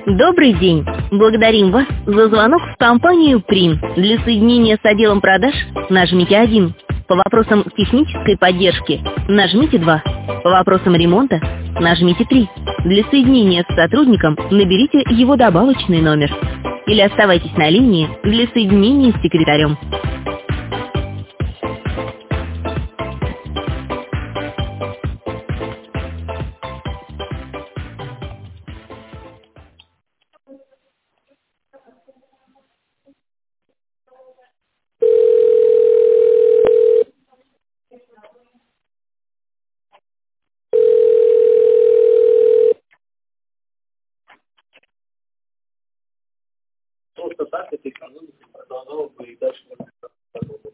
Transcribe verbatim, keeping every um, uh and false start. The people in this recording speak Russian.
Добрый день! Благодарим вас за звонок в компанию «Прим». Для соединения с отделом продаж нажмите один. По вопросам технической поддержки нажмите два. По вопросам ремонта нажмите три. Для соединения с сотрудником наберите его добавочный номер. Или оставайтесь на линии для соединения с секретарем.